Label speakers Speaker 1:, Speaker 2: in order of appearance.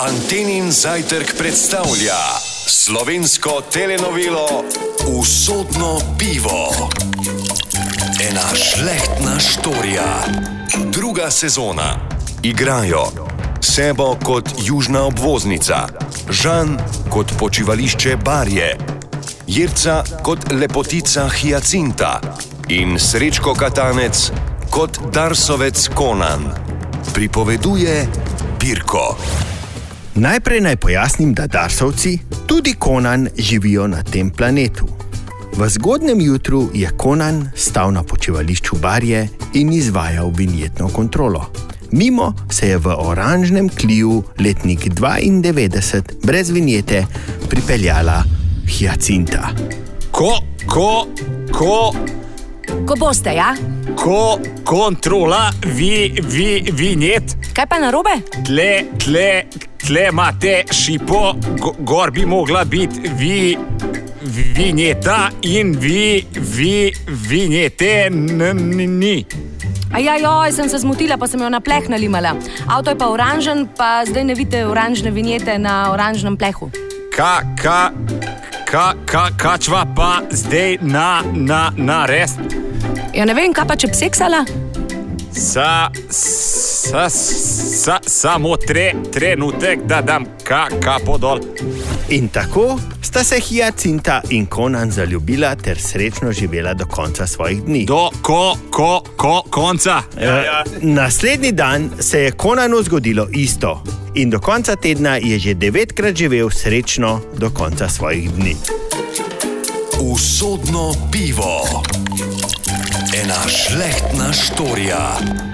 Speaker 1: Antenin zajtrk predstavlja slovensko telenovelo Usodno pivo. Ena šlehtna štorija. 2. sezona. Igrajo Sebo kot južna obvoznica, Žan kot počivališče Barje, Jirca kot lepotica Hyacinta in Srečko Katanec kot Darsovec Konan. Pripoveduje Pirko.
Speaker 2: Najprej naj pojasnim, da Darsovci, tudi Konan, živijo na tem planetu. V zgodnjem jutru je Konan stal na počivališču Barje in izvajal vinjetno kontrolo. Mimo se je v oranžnem Cliu letnik 92 brez vinjete pripeljala Hyacinta.
Speaker 3: Ko boste, ja?
Speaker 4: Kontrola vinjet.
Speaker 3: Kaj pa narobe?
Speaker 4: Tle imate šipo, gor bi mogla biti vinjeta in vinjete ni.
Speaker 3: Ajajoj, sem se zmotila, pa sem jo na pleh nalimala. Avto je pa oranžen, pa zdaj ne vidite oranžne vinjete na oranžnem plehu.
Speaker 4: Kačva pa zdaj na res?
Speaker 3: Ja ne vem, kaj pa če bi seksala?
Speaker 4: Samo trenutek, da dam kapo dol.
Speaker 2: In tako sta se Hyacinta in Konan zaljubila ter srečno živela do konca svojih dni.
Speaker 4: Do konca?
Speaker 2: Naslednji dan se je Konanu zgodilo isto in do konca tedna je že 9-krat živel srečno do konca svojih dni.
Speaker 1: Usodno pivo. Ena šlehtna štorija.